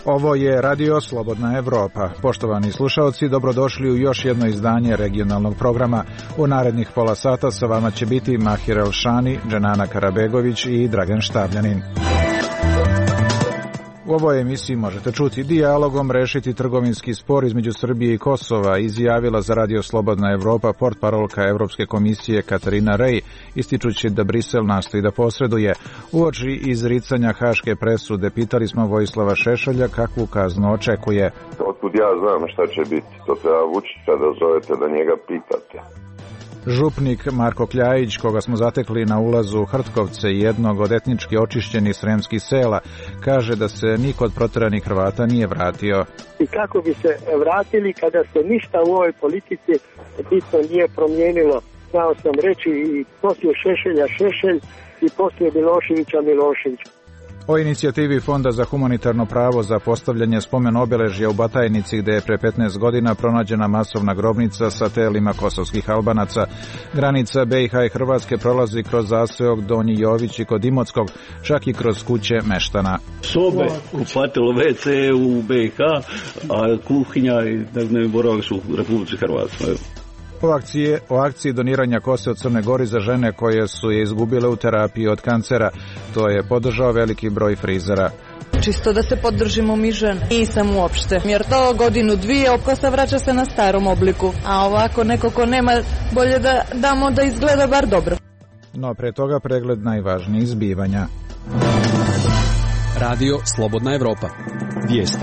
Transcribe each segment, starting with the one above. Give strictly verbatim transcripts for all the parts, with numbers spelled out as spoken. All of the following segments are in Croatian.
Ovo je Radio Slobodna Evropa. Poštovani slušalci, dobrodošli u još jedno izdanje regionalnog programa. U narednih pola sata sa vama će biti Mahir Elšani, Dženana Karabegović i Dragan Štabljanin. U ovoj emisiji možete čuti: dijalogom rešiti trgovinski spor između Srbije i Kosova, izjavila za Radio Slobodna Evropa portparolka Evropske komisije Katarina Rej, ističući da Brisel nastoji da posreduje. Uoči izricanja haške presude pitali smo Vojislava Šešelja kakvu kaznu očekuje. Otkud ja znam šta će biti, to treba Vučića da zovete da njega pitate. Župnik Marko Kljajić, koga smo zatekli na ulazu u Hrtkovce, jednog od etnički očišćenih sremskih sela, kaže da se niko od proteranih Hrvata nije vratio. I kako bi se vratili kada se ništa u ovoj politici bitno nije promijenilo. Znao sam reći i poslije Šešelja Šešelj i poslije Miloševića Milošević. O inicijativi Fonda za humanitarno pravo za postavljanje spomen obeležja u Batajnici, gde je pre petnaest godina pronađena masovna grobnica sa telima kosovskih Albanaca. Granica B i H i Hrvatske prolazi kroz zaseok Donji Jović i kod Imotskog, čak i kroz kuće meštana. Sobe, kupatilo, ve ce u B i H, a kuhinja i dnevni boravak su u Republici Hrvatskoj. O akciji, o akciji doniranja kose od Crne Gori za žene koje su je izgubile u terapiji od kancera. To je podržao veliki broj frizera. Čisto da se podržimo mi žene. Nisam uopšte. Jer to godinu dvije kosa vraća se na starom obliku. A ovako neko ko nema, bolje da damo da izgleda bar dobro. No pre toga pregled najvažnijih zbivanja. Radio Slobodna Evropa. Vijesti.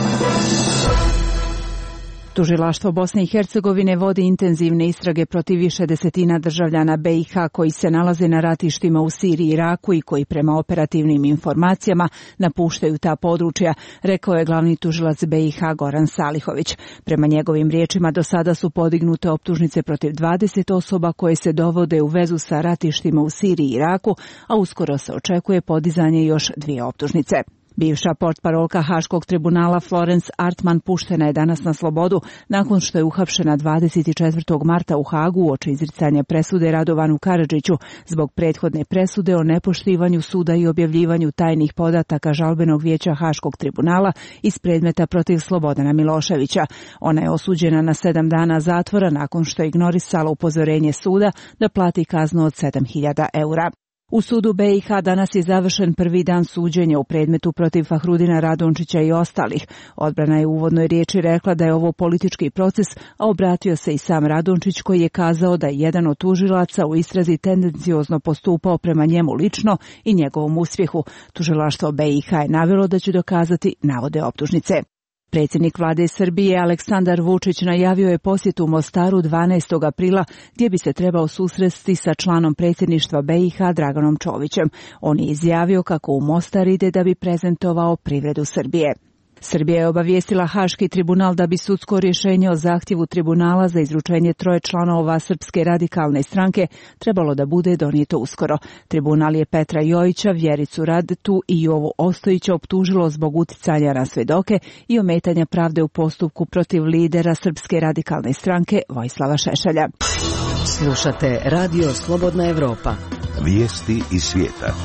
Tužilaštvo Bosne i Hercegovine vodi intenzivne istrage protiv više desetina državljana B i H koji se nalaze na ratištima u Siriji i Iraku i koji prema operativnim informacijama napuštaju ta područja, rekao je glavni tužilac B i H Goran Salihović. Prema njegovim riječima do sada su podignute optužnice protiv dvadeset osoba koje se dovode u vezu sa ratištima u Siriji i Iraku, a uskoro se očekuje podizanje još dvije optužnice. Bivša portparolka Haškog tribunala Florence Artman puštena je danas na slobodu nakon što je uhapšena dvadeset četvrtog marta u Hagu uoči izricanja presude Radovanu Karadžiću zbog prethodne presude o nepoštivanju suda i objavljivanju tajnih podataka žalbenog vijeća Haškog tribunala iz predmeta protiv Slobodana Miloševića. Ona je osuđena na sedam dana zatvora nakon što je ignorisala upozorenje suda da plati kaznu od sedam hiljada eura. U sudu B i H danas je završen prvi dan suđenja u predmetu protiv Fahrudina Radončića i ostalih. Odbrana je u uvodnoj riječi rekla da je ovo politički proces, a obratio se i sam Radončić koji je kazao da je jedan od tužilaca u istrazi tendenciozno postupao prema njemu lično i njegovom uspjehu. Tužilaštvo B i H je navelo da će dokazati navode optužnice. Predsjednik vlade Srbije Aleksandar Vučić najavio je posjetu Mostaru dvanaestog aprila gdje bi se trebao susresti sa članom predsjedništva B i H Draganom Čovićem. On je izjavio kako u Mostar ide da bi prezentovao privredu Srbije. Srbija je obavijestila Haški tribunal da bi sudsko rješenje o zahtjevu tribunala za izručenje troje članova Srpske radikalne stranke trebalo da bude donijeto uskoro. Tribunal je Petra Jojića, Vjericu Radetu i Jovu Ostojića optužilo zbog uticanja na svedoke i ometanja pravde u postupku protiv lidera Srpske radikalne stranke Vojislava Šešelja. Slušate Radio Slobodna Evropa. Vijesti iz svijeta.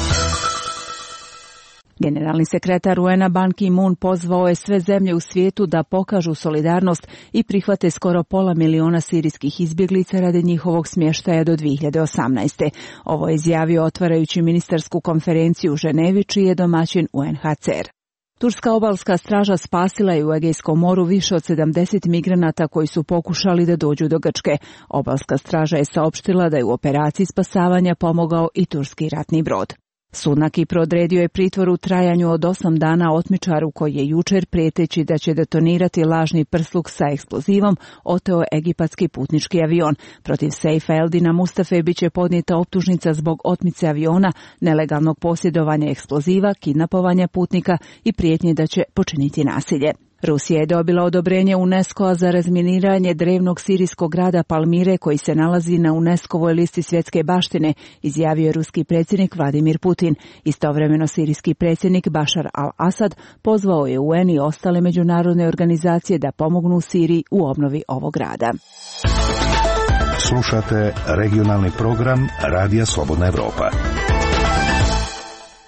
Generalni sekretar U N-a Ban Ki-moon pozvao je sve zemlje u svijetu da pokažu solidarnost i prihvate skoro pola miliona sirijskih izbjeglica radi njihovog smještaja do dvije hiljade osamnaeste. Ovo je izjavio otvarajući ministarsku konferenciju u Ženevi, čiji je domaćin U N H C R. Turska obalska straža spasila je u Egejskom moru više od sedamdeset migranata koji su pokušali da dođu do Grčke. Obalska straža je saopštila da je u operaciji spasavanja pomogao i turski ratni brod. Sud na Kipru odredio je pritvor u trajanju od osam dana otmičaru koji je jučer, prijeteći da će detonirati lažni prsluk sa eksplozivom, oteo egipatski putnički avion. Protiv Sejfa Eldina Mustafe bit će podnijeta optužnica zbog otmice aviona, nelegalnog posjedovanja eksploziva, kidnapovanja putnika i prijetnje da će počiniti nasilje. Rusija je dobila odobrenje UNESCO-a za razminiranje drevnog sirijskog grada Palmire koji se nalazi na UNESCO-voj listi svjetske baštine, izjavio je ruski predsjednik Vladimir Putin. Istovremeno sirijski predsjednik Bašar al-Asad pozvao je U N i ostale međunarodne organizacije da pomognu Siriji u obnovi ovog grada. Slušate regionalni program Radija Slobodna Evropa.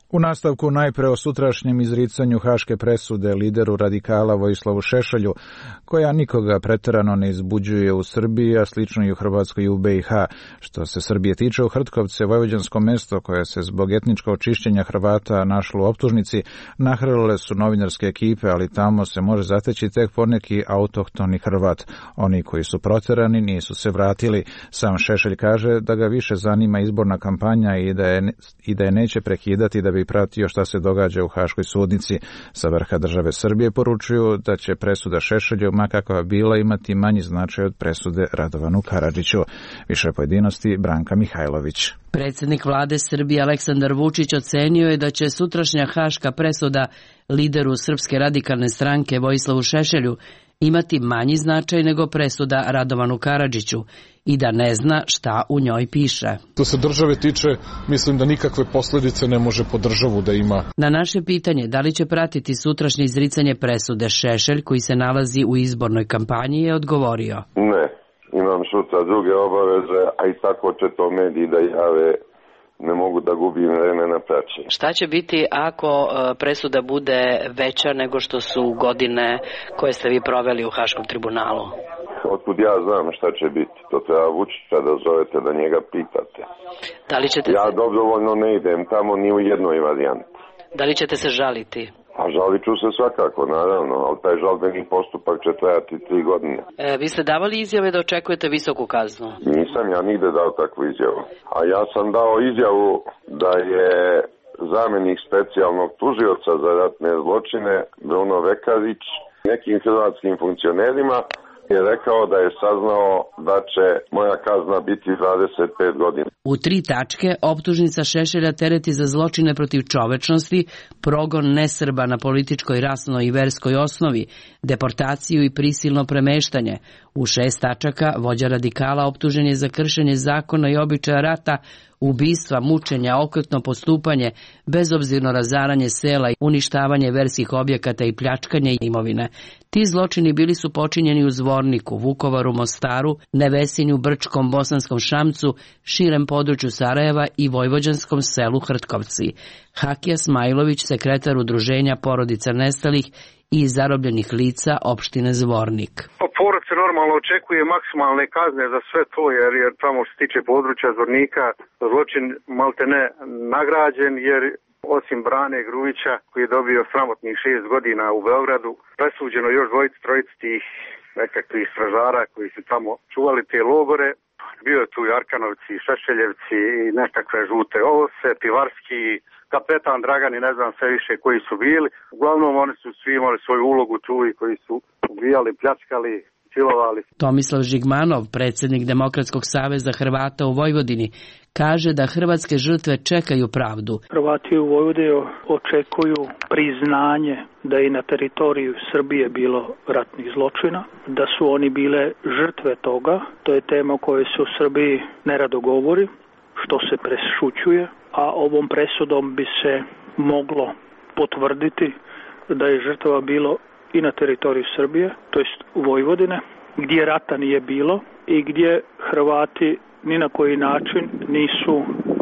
U nastavku najpre o sutrašnjem izricanju haške presude lideru radikala Vojislavu Šešelju, koja nikoga preterano ne izbuđuje u Srbiji, a slično i u Hrvatskoj i u B i H. Što se Srbije tiče, u Hrtkovce, vojvođansko mesto koje se zbog etničkog čišćenja Hrvata našlo u optužnici, nahrlile su novinarske ekipe, ali tamo se može zateći tek poneki autohtoni Hrvat. Oni koji su proterani nisu se vratili. Sam Šešelj kaže da ga više zanima izborna kampanja i da je, i da je neće prekidati da bi pratio šta se događa u Haškoj sudnici. Sa vrha države Srbije poručuju da će presuda Šešelju, ma kakva bila, imati manji značaj od presude Radovanu Karadžiću. Više pojedinosti Branka Mihajlović. Predsjednik vlade Srbije Aleksandar Vučić ocenio je da će sutrašnja haška presuda lideru Srpske radikalne stranke Vojislavu Šešelju imati manji značaj nego presuda Radovanu Karadžiću i da ne zna šta u njoj piše. Što se države tiče, mislim da nikakve posljedice ne može po državu da ima. Na naše pitanje da li će pratiti sutrašnje izricanje presude Šešelj, koji se nalazi u izbornoj kampanji, je odgovorio: Ne, imam sutra druge obaveze, a i tako će to mediji da jave. Ne mogu da gubim vreme na praćenje. Šta će biti ako presuda bude veća nego što su godine koje ste vi proveli u Haškom tribunalu? Otkud ja znam šta će biti? To treba Vučića da zovete, da njega pitate. Da li ćete ja se... dobrovoljno ne idem tamo ni u jednoj varijanti. Da li ćete se žaliti? A žalit ću se svakako, naravno, ali taj žalbeni postupak će trajati tri godine. E, vi ste davali izjave da očekujete visoku kaznu? Nisam ja nigde dao takvu izjavu. A ja sam dao izjavu da je zamjenik specijalnog tužioca za ratne zločine Bruno Vekarić nekim hrvatskim funkcionerima je rekao da je saznao da će moja kazna biti dvadeset pet godina. U tri tačke optužnica Šešelja tereti za zločine protiv čovečnosti, progon nesrba na političkoj, rasnoj i verskoj osnovi, deportaciju i prisilno premeštanje. U šest tačaka vođa radikala optužen je za kršenje zakona i običaja rata, ubistva, mučenja, okrutno postupanje, bezobzirno razaranje sela, uništavanje verskih objekata i pljačkanje imovine. Ti zločini bili su počinjeni u Zvorniku, Vukovaru, Mostaru, Nevesinju, Brčkom, Bosanskom Šamcu, širem području Sarajeva i vojvođanskom selu Hrtkovci. Hakija Smajlović, sekretar udruženja porodica nestalih i zarobljenih lica opštine Zvornik. Po poruci normalno očekuje maksimalne kazne za sve to, jer, jer tamo što se tiče područja Zvornika zločin malte ne nagrađen, jer osim Brane Grujića koji je dobio sramotnih šest godina u Beogradu, presuđeno još dvojici, trojici tih nekakvih stražara koji su tamo čuvali te logore. Bio je tu i Arkanovci, i Šešeljevci i nekakve žute ovce, Pivarski, kapetan Dragan i ne znam sve više koji su bili. Uglavnom oni su svi imali svoju ulogu tu i koji su ubijali, pljačkali, silovali. Tomislav Žigmanov, predsjednik Demokratskog saveza Hrvata u Vojvodini, kaže da hrvatske žrtve čekaju pravdu. Hrvati u Vojvodini očekuju priznanje da je na teritoriju Srbije bilo ratnih zločina, da su oni bile žrtve toga. To je tema o kojoj se u Srbiji nerado govori, što se prešućuje, a ovom presudom bi se moglo potvrditi da je žrtava bilo i na teritoriju Srbije, to jest Vojvodine, gdje rata nije bilo i gdje Hrvati ni na koji način nisu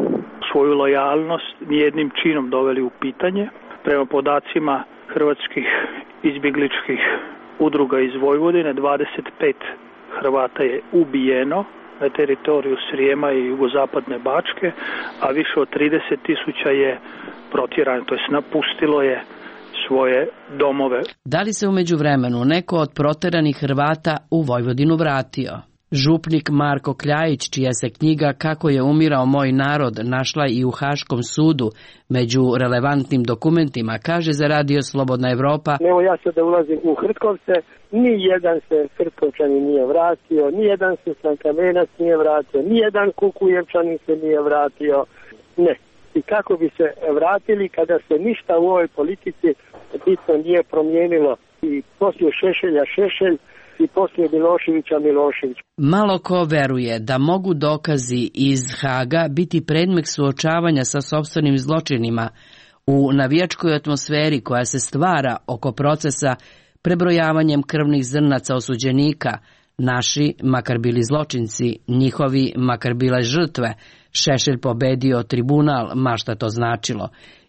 svoju lojalnost nijednim činom doveli u pitanje. Prema podacima hrvatskih izbjegličkih udruga iz Vojvodine, dvadeset pet Hrvata je ubijeno na teritoriju Srijema i jugozapadne Bačke, a više od trideset tisuća je protjerano, to jest napustilo je svoje domove. Da li se u međuvremenu neko od proteranih Hrvata u Vojvodinu vratio? Župnik Marko Kljajić, čija se knjiga Kako je umirao moj narod našla i u Haškom sudu među relevantnim dokumentima, kaže za radio Slobodna Evropa: Evo ja sad da ulazim u Hrtkovce, ni jedan se Hrtkovčanin nije vratio, ni jedan se Slankamenac nije vratio, ni jedan Kukujevčanin se nije vratio. Ne. I kako bi se vratili kada se ništa u ovoj politici bitno nije promijenilo i poslije Šešelja Šešelj i poslije Miloševića Milošević. Malo ko veruje da mogu dokazi iz Haga biti predmet suočavanja sa sopstvenim zločinima u navijačkoj atmosferi koja se stvara oko procesa prebrojavanjem krvnih zrnaca osuđenika. Naši, makar bili zločinci, njihovi, makar bile žrtve. Šešelj pobedio tribunal, ma šta to značilo.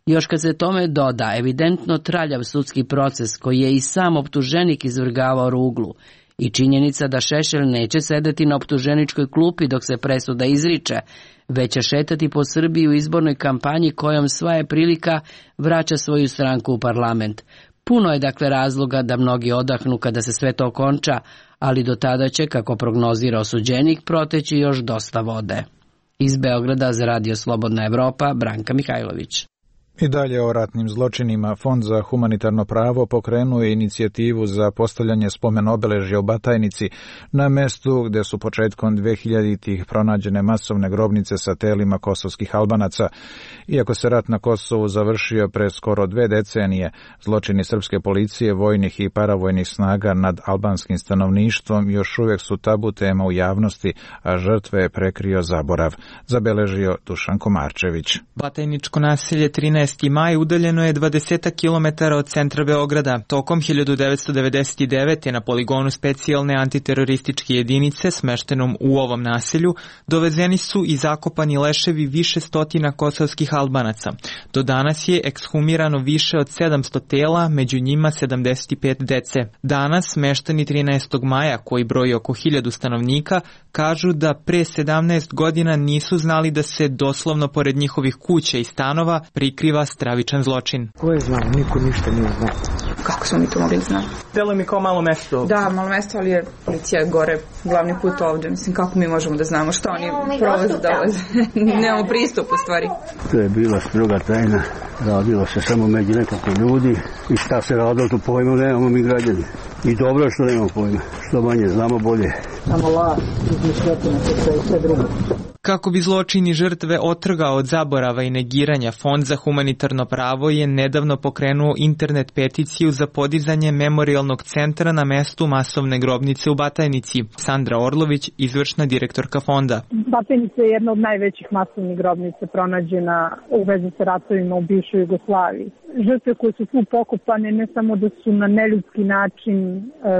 Još kad se tome doda evidentno traljav sudski proces koji je i sam optuženik izvrgavao ruglu i činjenica da Šešelj neće sedeti na optuženičkoj klupi dok se presuda izriče, već će šetati po Srbiji u izbornoj kampanji kojom sva je prilika vraća svoju stranku u parlament. Puno je dakle razloga da mnogi odahnu kada se sve to konča, ali do tada će, kako prognozira osuđenik, proteći još dosta vode. Iz Beograda za Radio Slobodna Evropa, Branka Mihajlović. I dalje o ratnim zločinima. Fond za humanitarno pravo pokrenuo je inicijativu za postavljanje spomen obeležja u Batajnici na mestu gde su početkom dvehiljaditih pronađene masovne grobnice sa telima kosovskih Albanaca. Iako se rat na Kosovu završio pre skoro dve decenije, zločini srpske policije, vojnih i paravojnih snaga nad albanskim stanovništvom još uvijek su tabu tema u javnosti, a žrtve je prekrio zaborav, zabeležio Dušan Komarčević. Batajničko naselje trinaesti maj udaljeno je dvadeset kilometara od centra Beograda. Tokom hiljadu devetsto devedeset devete. na poligonu specijalne antiterorističke jedinice smeštenom u ovom naselju dovezeni su i zakopani leševi više stotina kosovskih Albanaca. Do danas je ekshumirano više od sedamsto tela, među njima sedamdeset pet dece. Danas meštani trinaestog maja, koji broji oko hiljadu stanovnika, kažu da pre sedamnaest godina nisu znali da se doslovno pored njihovih kuća i stanova prikriva stravičan zločin. Ko je znao? Niko ništa nije znao. Kako smo mi to mogli znati? Delo mi kao malo mesto. Da, malo mesto, ali je policija gore glavni put ovdje. Mislim, kako mi možemo da znamo što oni prolaze, dolaze? Nemamo pristup u stvari. To je bila stroga tajna. Radilo se samo među nekoliko ljudi i šta se radilo, to pojma nemamo mi građani. I dobro je što nemamo pojma. Što manje znamo, bolje. Samo laž, izmišljotine, sve i sve drugo. Kako bi zločini žrtve otrgao od zaborava i negiranja, Fond za humanitarno pravo je nedavno pokrenuo internet peticiju za podizanje memorijalnog centra na mestu masovne grobnice u Batajnici. Sandra Orlović, izvršna direktorka fonda. Batajnica je jedna od najvećih masovnih grobnica pronađena u vezi sa ratovima u bivšoj Jugoslaviji. Žrtve koje su tu pokopane ne samo da su na neljudski način e,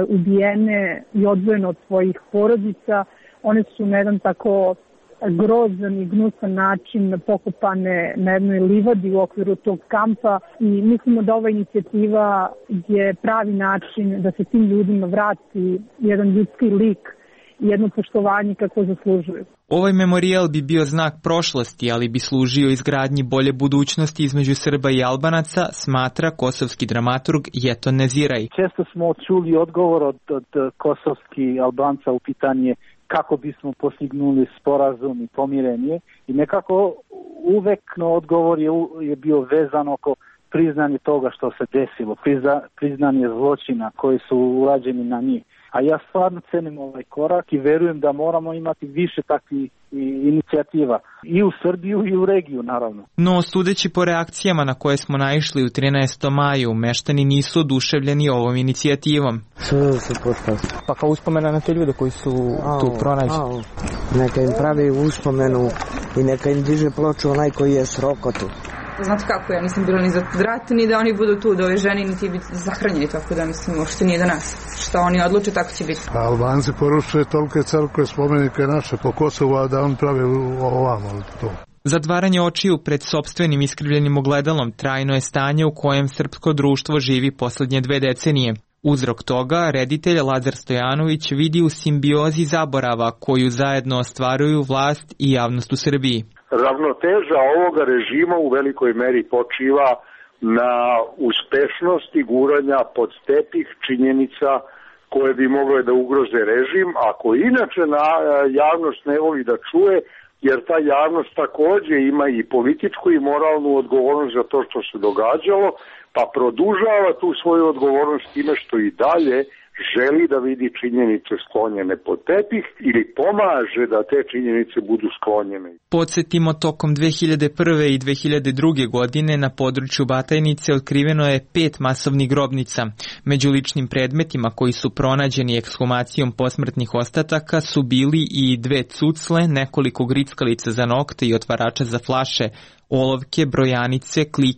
ubijene i odvojene od svojih porodica, one su na jedan tako grozan i gnusan način pokopane na jednoj livadi u okviru tog kampa i mislimo da ova inicijativa je pravi način da se tim ljudima vrati jedan ljudski lik i jedno poštovanje kako zaslužuju. Ovaj memorijal bi bio znak prošlosti, ali bi služio izgradnji bolje budućnosti između Srba i Albanaca, smatra kosovski dramaturg Jeton Neziraj. Često smo čuli odgovor od, od kosovskih Albanca u pitanje kako bismo postignuli sporazum i pomirenje i nekako uvek no odgovor je, je bio vezan oko priznanje toga što se desilo, prizna, priznanje zločina koji su urađeni na njih. A ja stvarno cenim ovaj korak i verujem da moramo imati više takvih inicijativa i u Srbiju i u regiju, naravno. No, sudeći po reakcijama na koje smo naišli u trinaestom maju, meštani nisu oduševljeni ovom inicijativom. Sve se postavi. Pa kao uspomena na te ljude koji su au, tu pronađeni. Au. Neka im pravi uspomenu i neka im diže ploču onaj koji je srokotu. Znate kako, ja nisam bila ni za rat, ni da oni budu tu doveženi, niti biti zahranjeni, tako da mislim, uopšte nije do nas. Što oni odluče, tako će biti. A Albanci porušuje tolike crkve, spomenike naše po Kosovu, a da on pravi ovamo to. Zatvaranje očiju pred sopstvenim iskrivljenim ogledalom trajno je stanje u kojem srpsko društvo živi poslednje dve decenije. Uzrok toga reditelj Lazar Stojanović vidi u simbiozi zaborava koju zajedno ostvaruju vlast i javnost u Srbiji. Ravnoteža ovoga režima u velikoj meri počiva na uspešnosti guranja pod tepih činjenica koje bi mogle da ugroze režim, ako inače na javnost ne voli da čuje, jer ta javnost takođe ima i političku i moralnu odgovornost za to što se događalo, pa produžava tu svoju odgovornost time što i dalje želi da vidi činjenice sklonjene pod tepih ili pomaže da te činjenice budu sklonjene. Podsjetimo, tokom dve hiljade prve i dve hiljade druge. godine na području Batajnice otkriveno je pet masovnih grobnica. Među ličnim predmetima koji su pronađeni ekshumacijom posmrtnih ostataka su bili i dve cucle, nekoliko grickalica za nokte i otvarača za flaše, olovke, brojanice, klikeri,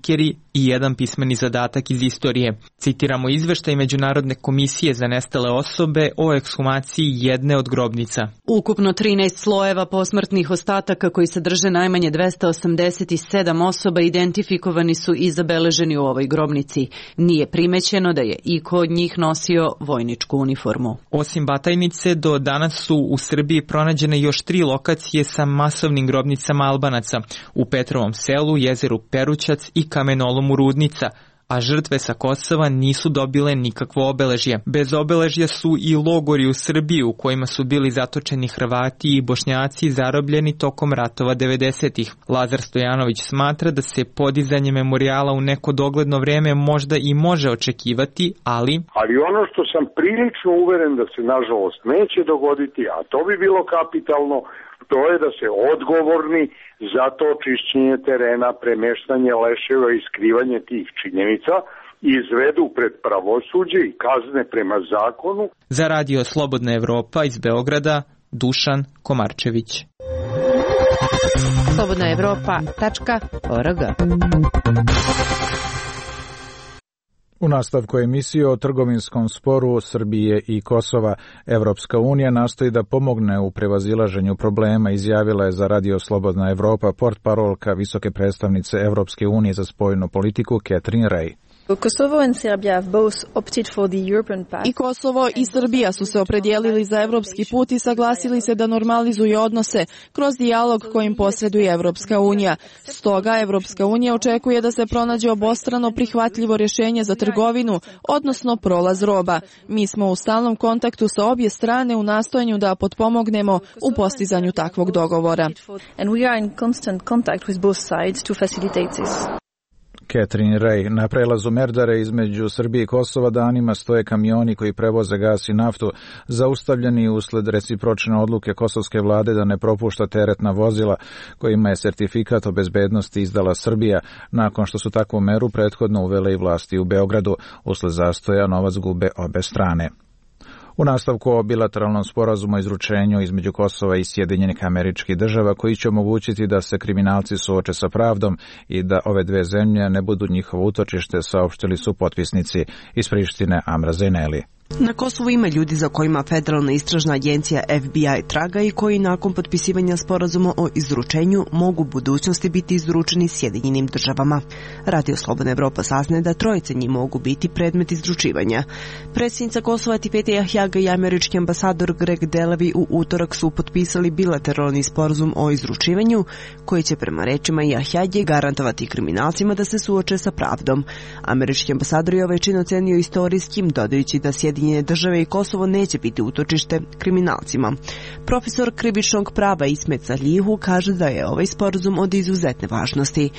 i jedan pismeni zadatak iz istorije. Citiramo izveštaj Međunarodne komisije za nestale osobe o ekshumaciji jedne od grobnica. Ukupno trinaest slojeva posmrtnih ostataka koji sadrže najmanje dvesta osamdeset sedam osoba identifikovani su i zabeleženi u ovoj grobnici. Nije primećeno da je iko od njih nosio vojničku uniformu. Osim Batajnice, do danas su u Srbiji pronađene još tri lokacije sa masovnim grobnicama Albanaca u Petrovom selu, jezeru Perućac i kamenolomu Rudnica, a žrtve sa Kosova nisu dobile nikakvo obeležje. Bez obeležja su i logori u Srbiji u kojima su bili zatočeni Hrvati i Bošnjaci zarobljeni tokom ratova devedesetih. Lazar Stojanović smatra da se podizanje memorijala u neko dogledno vreme možda i može očekivati, ali... Ali ono što sam prilično uveren da se nažalost neće dogoditi, a to bi bilo kapitalno, to je da se odgovorni za to čišćenje terena, premeštanje leševa i skrivanje tih činjenica izvedu pred pravosuđe i kazne prema zakonu. Za radio Slobodna Evropa iz Beograda, Dušan Komarčević. slobodna evropa tačka org. U nastavku emisije o trgovinskom sporu Srbije i Kosova, Evropska unija nastoji da pomogne u prevazilaženju problema, izjavila je za radio Slobodna Evropa portparolka visoke predstavnice Evropske unije za spoljnu politiku Catherine Ray. I Kosovo i Srbija su se opredijelili za evropski put i saglasili se da normalizuju odnose kroz dijalog kojim posreduje Evropska unija. Stoga Evropska unija očekuje da se pronađe obostrano prihvatljivo rješenje za trgovinu, odnosno prolaz roba. Mi smo u stalnom kontaktu sa obje strane u nastojanju da potpomognemo u postizanju takvog dogovora. Catherine Ray, na prelazu Merdare između Srbije i Kosova danima stoje kamioni koji prevoze gas i naftu, zaustavljeni usled recipročne odluke kosovske vlade da ne propušta teretna vozila kojima je sertifikat o bezbednosti izdala Srbija, nakon što su takvu meru prethodno uvele i vlasti u Beogradu. Usled zastoja novac gube obe strane. U nastavku o bilateralnom sporazumu o izručenju između Kosova i Sjedinjenih Američkih Država koji će omogućiti da se kriminalci suoče sa pravdom i da ove dve zemlje ne budu njihovo utočište, saopštili su potpisnici iz Prištine Amra Zejneli. Na Kosovu ima ljudi za kojima Federalna istražna agencija F B I traga i koji nakon potpisivanja sporazuma o izručenju mogu u budućnosti biti izručeni Sjedinjenim Državama. Radio Slobodna Evropa saznaje da trojice njih mogu biti predmet izručivanja. Predsjednica Kosova Tipete Jahjaga i američki ambasador Greg Delavi u utorak su potpisali bilateralni sporazum o izručivanju koji će prema rečima Jahjage garantovati kriminalcima da se suoče sa pravdom. Američki ambasador je ovaj čin ocenio istorijskim, dodajući da Sjedinjene Države i Kosovo neće biti utočište kriminalcima. Profesor krivičnog prava Ismet Salihu kaže da je ovaj sporazum od izuzetne važnosti.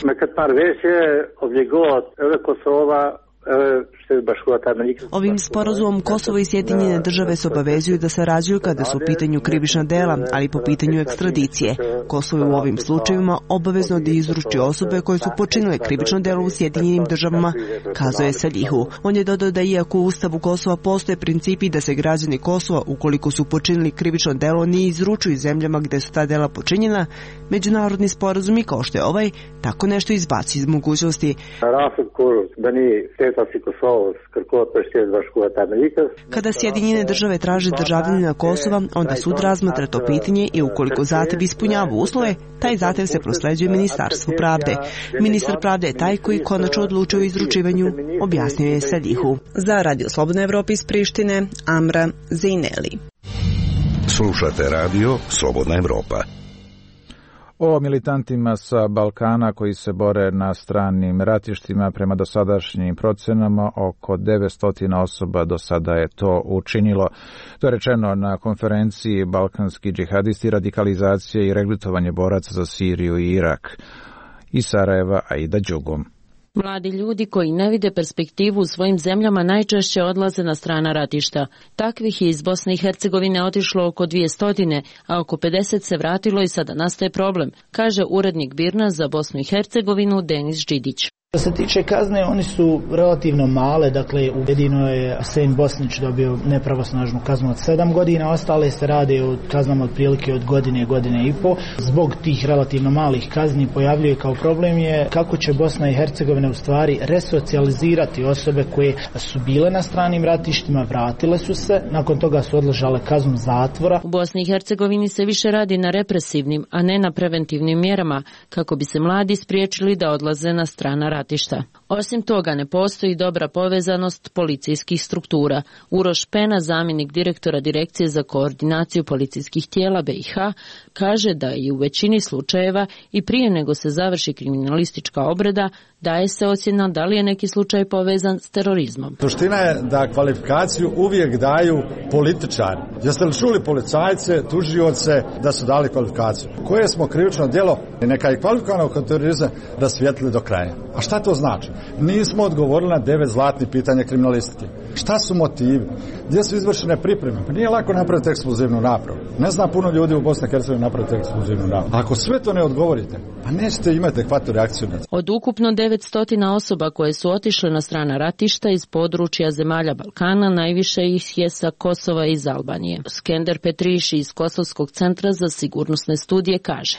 Ovim sporazumom Kosovo i Sjedinjene Države se obavezuju da sarađuju kada su u pitanju krivična dela, ali i po pitanju ekstradicije. Kosovo je u ovim slučajevima obavezno da izruči osobe koje su počinile krivično delo u Sjedinjenim Državama, kazao je Salihu. On je dodao da iako u Ustavu Kosova postoje principi da se građani Kosova, ukoliko su počinili krivično delo, ne izručuju zemljama gde su ta dela počinjena, međunarodni sporazumi kao što je ovaj, tako nešto izbaci iz mogućnosti. Kada Sjedinjene Države traže državljanina Kosova, onda sud razmatra to pitanje i ukoliko zahtev ispunjava uslove, taj zahtev se prosleđuje Ministarstvu pravde. Ministar pravde je taj koji konačno odlučuje o izručivanju, objasnio je Salihu. Za Radio Slobodna Evropa iz Prištine, Amra Zejneli. Slušate Radio Slobodna Evropa. O militantima sa Balkana koji se bore na stranim ratištima, prema dosadašnjim procenama oko devetsto osoba do sada je to učinilo. To je rečeno na konferenciji Balkanski džihadisti, radikalizacije i regrutovanje boraca za Siriju i Irak. Iz Sarajeva Aida Đugum. Mladi ljudi koji ne vide perspektivu u svojim zemljama najčešće odlaze na strana ratišta. Takvih je iz Bosne i Hercegovine otišlo oko dvjesto, a oko pedeset se vratilo i sada nastaje problem, kaže urednik Birna za Bosnu i Hercegovinu Denis Đidić. Što se tiče kazne, oni su relativno male, dakle jedino je Sen Bosnić dobio nepravosnažnu kaznu od sedam godina, ostale se rade o kaznama otprilike od godine, godine i po. Zbog tih relativno malih kazni pojavljuje kao problem je kako će Bosna i Hercegovina u stvari resocijalizirati osobe koje su bile na stranim ratištima, vratile su se, nakon toga su odležale kaznu zatvora. U Bosni i Hercegovini se više radi na represivnim, a ne na preventivnim mjerama, kako bi se mladi spriječili da odlaze na strana ratišta. Osim toga, ne postoji dobra povezanost policijskih struktura. Uroš Pena, zamjenik direktora Direkcije za koordinaciju policijskih tijela B i H, kaže da i u većini slučajeva i prije nego se završi kriminalistička obrada, daje se ocjena da li je neki slučaj povezan s terorizmom. Suština je da kvalifikaciju uvijek daju političari. Jeste li čuli policajce, tužioce da su dali kvalifikaciju? Koje smo krivično djelo i neka je kvalifikovano kod terorizma rasvijetlili do kraja. A šta to znači? Nismo odgovorili na devet zlatnih pitanja kriminalistike. Šta su motivi? Gdje su izvršene pripreme? Pa nije lako napraviti eksplozivnu napravu. Ne zna puno ljudi u Bosni i Hercegovini napraviti eksplozivnu napravu. Ako sve to ne odgovorite, pa nećete imati adekvatnu reakciju na to. Od ukupno devetsto osoba koje su otišle na strana ratišta iz područja zemalja Balkana, najviše ih je sa Kosova i iz Albanije. Skender Petriši iz Kosovskog centra za sigurnosne studije kaže: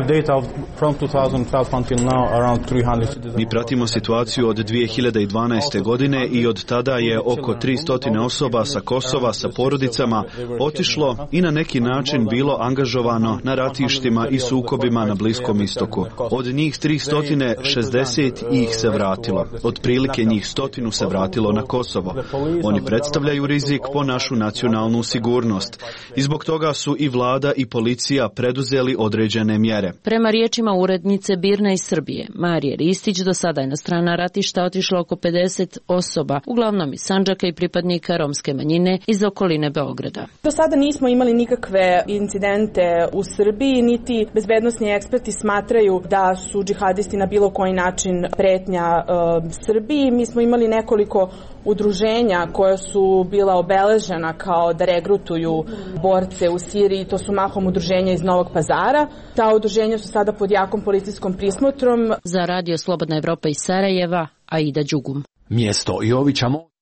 Mi pratimo situaciju od dvije hiljade dvanaeste. godine i od tada je oko tristo osoba sa Kosova sa porodicama otišlo i na neki način bilo angažovano na ratištima i sukobima na Bliskom istoku. Od njih tristo šezdeset ih se vratilo. Otprilike njih stotinu se vratilo na Kosovo. Oni predstavljaju rizik po našu nacionalnu sigurnost. I zbog toga su i vlada i policija preduzeli određene mjere. Prema riječima urednice Birne iz Srbije, Marije Ristić, do sada je na strana ratišta otišlo oko pedeset osoba, uglavnom iz Sandžaka i pripadnika romske manjine iz okoline Beograda. Do sada nismo imali nikakve incidente u Srbiji, niti bezbednosni eksperti smatraju da su džihadisti na bilo koji način pretnja uh, Srbiji. Mi smo imali nekoliko udruženja koja su bila obeležena kao da regrutuju borce u Siriji, to su mahom udruženja iz Novog Pazara. Ta udruženja su sada pod jakom policijskom prismotrom. Za Radio Slobodna Evropa iz Sarajeva, Aida Đugum. Mjesto Jovića Mo...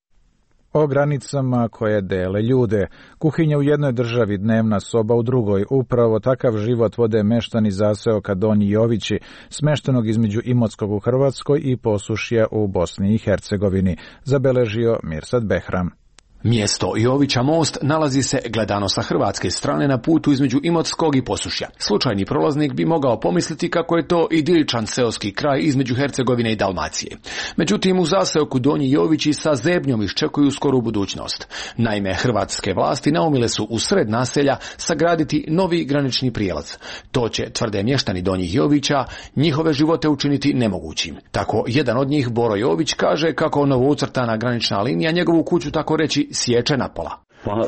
O granicama koje dele ljude. Kuhinja u jednoj državi, dnevna soba u drugoj. Upravo takav život vode meštani zaseoka Donji Jovići, smeštenog između Imotskog u Hrvatskoj i Posušja u Bosni i Hercegovini, zabeležio Mirsad Behram. Mjesto Jovića Most nalazi se gledano sa hrvatske strane na putu između Imotskog i Posušja. Slučajni prolaznik bi mogao pomisliti kako je to idiličan seoski kraj između Hercegovine i Dalmacije. Međutim, u zaseoku Donji Jovići sa zebnjom iščekuju skoru budućnost. Naime, hrvatske vlasti naumile su u sred naselja sagraditi novi granični prijelaz. To će, tvrde mještani Donjih Jovića, njihove živote učiniti nemogućim. Tako, jedan od njih, Boro Jović, kaže kako novoucrtana granična linija njegovu kuću tako reći sječe na pola. Pa,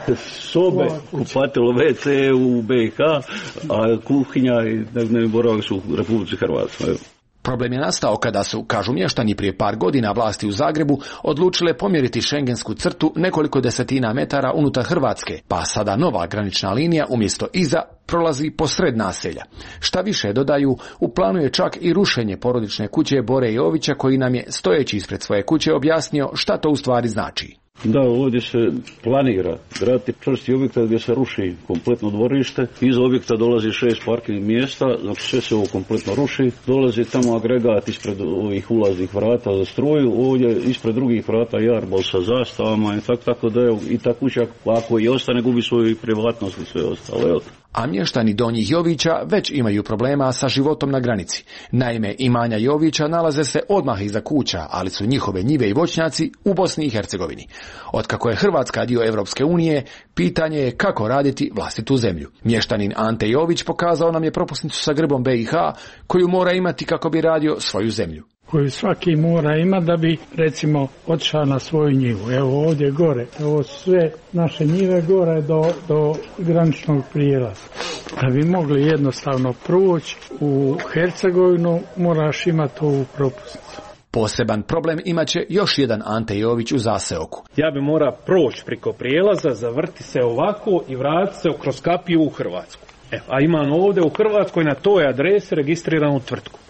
sobe, kupatilo, ve ce u be i ha, a kuhinja i dnevni boravak su u Republici Hrvatskoj. Problem je nastao kada su, kažu mještani, prije par godina vlasti u Zagrebu odlučile pomjeriti šengensku crtu nekoliko desetina metara unutar Hrvatske, pa sada nova granična linija umjesto iza prolazi posred naselja. Šta više, dodaju, u planu je čak i rušenje porodične kuće Bore Jovića, koji nam je, stojeći ispred svoje kuće, objasnio šta to u stvari znači. Da, ovdje se planira graditi čvrsti objekat gdje se ruši kompletno dvorište. Iza objekta dolazi šest parkingnih mjesta, znači sve se ovo kompletno ruši. Dolazi tamo agregat ispred ovih ulaznih vrata za struju, ovdje ispred drugih vrata jarbol sa zastavama i tako, tako da je i ta kuća, ako i ostane, gubi svoju privatnost i sve ostalo. A mještani Donjih Jovića već imaju problema sa životom na granici. Naime, imanja Jovića nalaze se odmah iza kuća, ali su njihove njive i voćnjaci u Bosni i Hercegovini. Otkako je Hrvatska dio Evropske unije, pitanje je kako raditi vlastitu zemlju. Mještanin Ante Jović pokazao nam je propusnicu sa grbom be i ha, koju mora imati kako bi radio svoju zemlju. Koju svaki mora imati da bi, recimo, otišao na svoju njivu. Evo ovdje gore, ovo sve naše njive gore do, do graničnog prijelaza. Da bi mogli jednostavno proći u Hercegovinu, moraš imati ovu propusnicu. Poseban problem imaće još jedan Ante Jović u zaseoku. Ja bi mora proći preko prijelaza, zavrti se ovako i vratiti se kroz kapiju u Hrvatsku. E, a imam ovdje u Hrvatskoj na toj adresi registriranu tvrtku.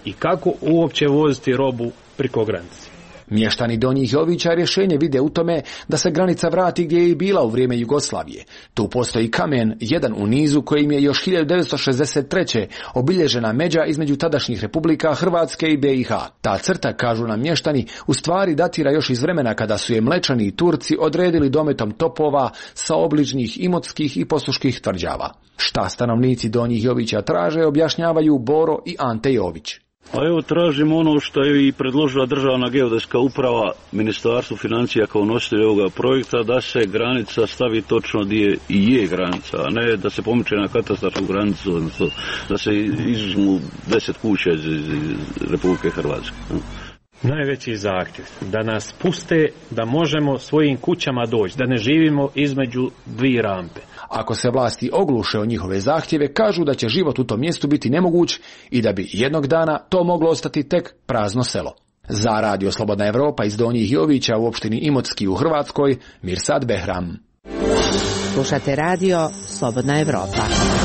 i kako uopće voziti robu preko granice. Mještani Donjih Jovića rješenje vide u tome da se granica vrati gdje je i bila u vrijeme Jugoslavije. Tu postoji kamen, jedan u nizu kojim je još hiljadu devetsto šezdeset treće obilježena međa između tadašnjih republika Hrvatske i be i ha. Ta crta, kažu nam mještani, u stvari datira još iz vremena kada su je Mlečani i Turci odredili dometom topova sa obližnjih imotskih i posuških tvrđava. Šta stanovnici Donjih Jovića traže, objašnjavaju Boro i Ante Jović. A evo tražimo ono što je i predložila Državna geodetska uprava Ministarstvu financija kao nositelj ovoga projekta, da se granica stavi točno gdje i je granica, a ne da se pomiče na katastarsku granicu, odnosno da se izuzmu deset kuća iz, iz Republike Hrvatske. Najveći zahtjev da nas puste da možemo svojim kućama doći, da ne živimo između dvije rampe. Ako se vlasti ogluše o njihove zahtjeve, kažu da će život u tom mjestu biti nemoguć i da bi jednog dana to moglo ostati tek prazno selo. Za Radio Slobodna Evropa iz Donjih Jovića u opštini Imotski u Hrvatskoj, Mirsad Behram. Slušate Radio Slobodna Evropa.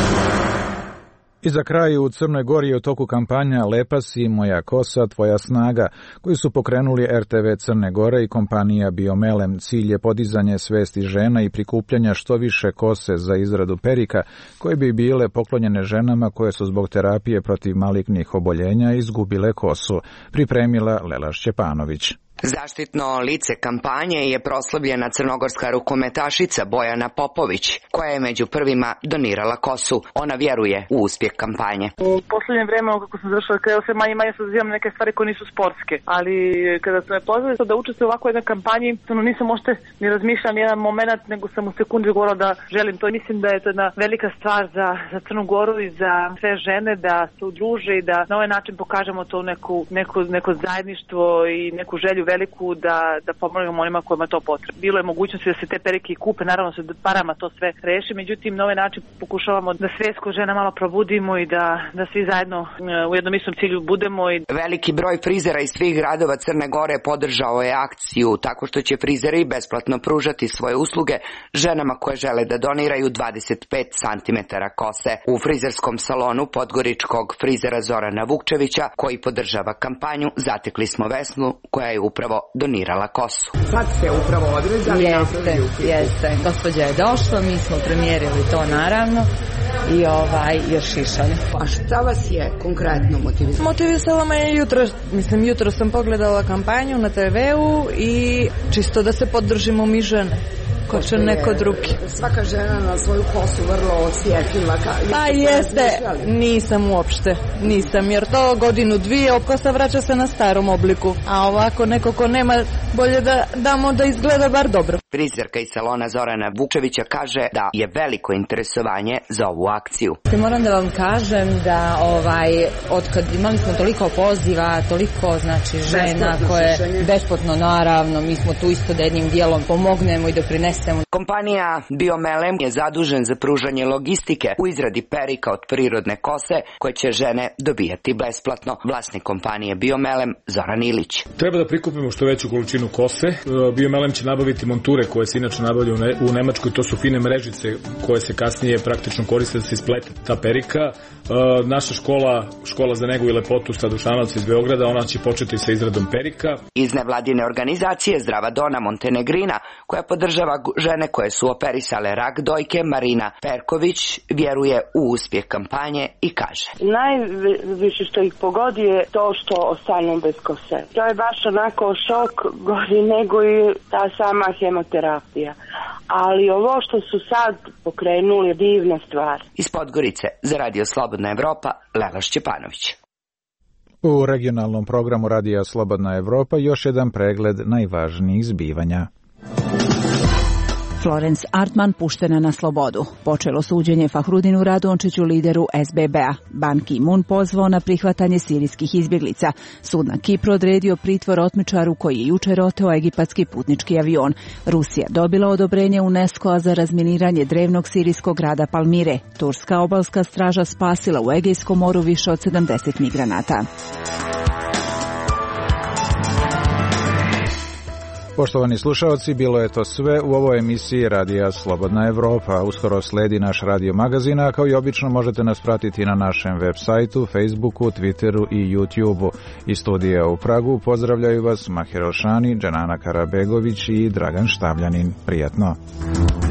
I za kraj u Crnoj Gori je u toku kampanja Lepa si, moja kosa, tvoja snaga, koju su pokrenuli er te ve Crne Gore i kompanija Biomelem. Cilj je podizanje svesti žena i prikupljanja što više kose za izradu perika, koje bi bile poklonjene ženama koje su zbog terapije protiv malignih oboljenja izgubile kosu, pripremila Lela Šćepanović. Zaštitno lice kampanje je proslavljena crnogorska rukometašica Bojana Popović, koja je među prvima donirala kosu. Ona vjeruje u uspjeh kampanje. U posljednje vreme, kako sam završila, kada se manje manje sazivam neke stvari koje nisu sportske, ali kada sam me pozvali da učestvujem u ovakvoj jednoj kampanji, nisam možete ni razmišljala ni jedan moment, nego sam u sekundi govorila da želim to. Mislim da je to jedna velika stvar za, za Crnu Goru i za sve žene da se udruže i da na ovaj način pokažemo to neku, neku, neko zajedništvo i neku želju veliku da, da pomognemo onima kojima je to potrebno. Bilo je mogućnosti da se te perike kupe, naravno se parama to sve reši, međutim na ovaj način pokušavamo da svijest kod žena malo probudimo i da, da svi zajedno u jednom istom cilju budemo. I... Veliki broj frizera iz svih gradova Crne Gore podržao je akciju tako što će frizeri besplatno pružati svoje usluge ženama koje žele da doniraju dvadeset pet centimetara kose. U frizerskom salonu podgoričkog frizera Zorana Vukčevića, koji podržava kampanju, zatekli smo Vesnu koja je upravo donirala kosu. Sad ste upravo odrezali? Jeste, jeste. Gospođa je došla, mi smo premijerili to naravno i ovaj još šišali. A šta vas je konkretno motivisalo? Motivisalo me je jutro, mislim jutro sam pogledala kampanju na te veu i čisto da se podržimo mi žene. Ko će neko drugi. Svaka žena na svoju kosu vrlo osjetljiva. Pa jeste, nisam uopšte, nisam, jer to godinu dvije kosa vraća se na starom obliku, a ovako neko ko nema, bolje da damo da izgleda bar dobro. Frizerka iz salona Zorana Vukčevića kaže da je veliko interesovanje za ovu akciju. Moram da vam kažem da ovaj, otkad imali smo toliko poziva, toliko znači žena koje besplatno naravno, mi smo tu isto da jednim dijelom pomognemo i doprinesemo. Kompanija Biomelem je zadužen za pružanje logistike u izradi perika od prirodne kose koje će žene dobijati besplatno. Vlasnik kompanije Biomelem Zoran Ilić. Treba da prikupimo što veću količinu kose. Biomelem će nabaviti monture koje se inače nabavljaju u Nemačkoj. To su fine mrežice koje se kasnije praktično koriste da se isplete ta perika. Naša škola, škola za negu i lepotu Stadušanovac iz Beograda, ona će početi sa izradom perika. Iz nevladine organizacije Zdrava Dona Montenegrina, koja podržava žene koje su operisale rak dojke, Marina Perković vjeruje u uspjeh kampanje i kaže: Najviše što ih pogodi je to što ostanu bez kose. To je baš onako šok, gori nego i ta sama hemoterapija. Ali ovo što su sad pokrenuli je divna stvar. Iz Podgorice za Radio Slobodna Evropa, Lela Šćepanović. U regionalnom programu Radija Slobodna Evropa još jedan pregled najvažnijih zbivanja. Florence Artman puštena na slobodu. Počelo suđenje Fahrudinu Radončiću, lideru es be be-a. Ban Ki-moon pozvao na prihvatanje sirijskih izbjeglica. Sud na Kipru odredio pritvor otmičaru koji je jučer oteo egipatski putnički avion. Rusija dobila odobrenje UNESCO-a za razminiranje drevnog sirijskog grada Palmire. Turska obalska straža spasila u Egejskom moru više od sedamdeset migranata. Poštovani slušalci, bilo je to sve u ovoj emisiji Radija Slobodna Evropa. Uskoro sledi naš radio magazin, a kao i obično možete nas pratiti na našem web sajtu, Facebooku, Twitteru i YouTubeu. Iz studija u Pragu pozdravljaju vas Maher Ošani, Dženana Karabegović i Dragan Štavljanin. Prijatno.